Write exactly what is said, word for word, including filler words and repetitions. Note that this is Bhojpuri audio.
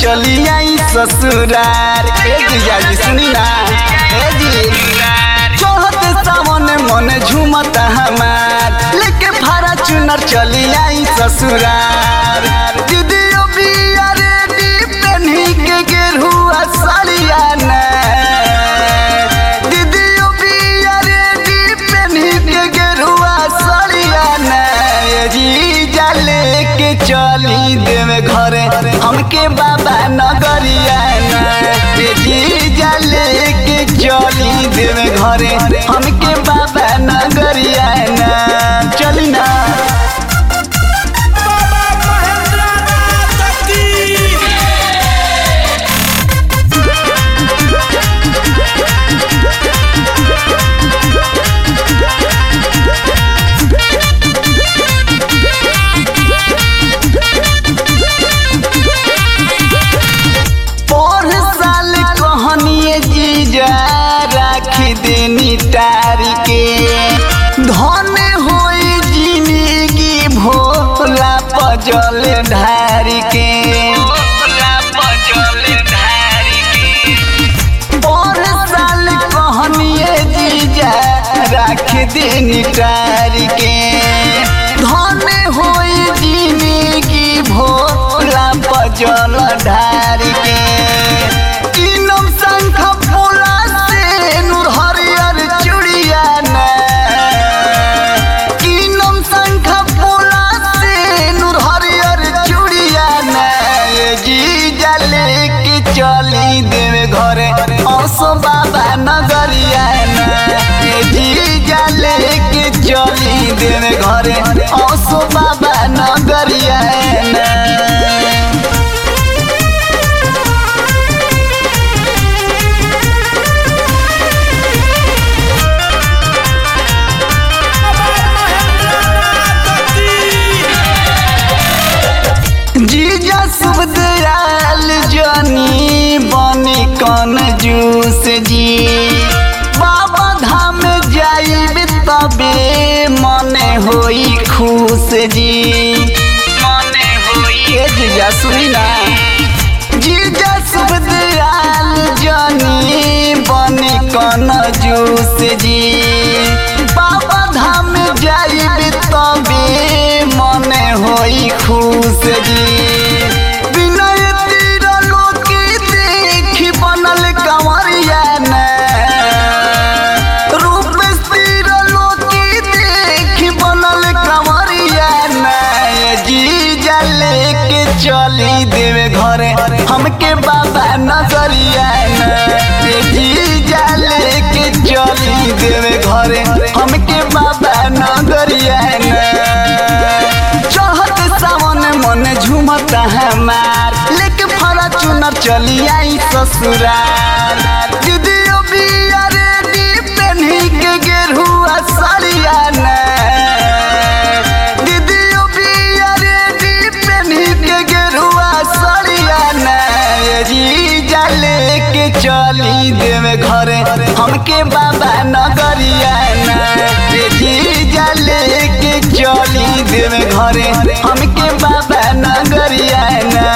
चली आई ससुरार। ए जीजा जी सुनी ना, ए जी चढ़त सावन मन झूमता हमार, लेके भाड़ा चुनर चली आई ससुरार। दीदियो बिया रेडी पेन्ही के गेरुआ साड़िया ना, दीदियो बिया रेडी पेन्ही के गेरुआ साड़िया ना। ए जीजा लेके चली देवे घरे हमके बाबा नगरिया ना। ए जीजा लेके चली देवे घरे हमके बाबा नगरिया ना। चली ना देनी तारी के धन होई जिंदगी भोला पजल ढारी के, और साल कहनिए जीजा राख देनी तारी के धन होई जिंदगी भोला पजल ढारी के। चली देवे घरे औसो बाबा नगरिया ना। ए जीजा लेके चली देवे घरे औसो बाबा नगरिया ना। जीजा शुभ दयाल जानी बनी कन जूस जी, बाबा धाम जाइब तबे मने होई खुश जी, मने होई। जीजा सुनी ना, जीजा शुभ दयाल जानी बनी कन जूस जी, बाबा धाम जाइब तबे मने होई खुश जी। चली देवे घरे हमके बाबा नगरिया ना। ए जीजा लेके चली देवे घरे हमके बाबा नगरिया ना। चढ़त सावन मन झूमता हमार, लेके भाड़ा चुनर चली आई ससुरार। दीदियो बिया रेडी पेन्ही के गेरुआ साड़िया ना, चली देवे घरे हमके बाबा नगरिया ना। ए जीजा लेके चली देवे घरे हमके बाबा नगरिया ना।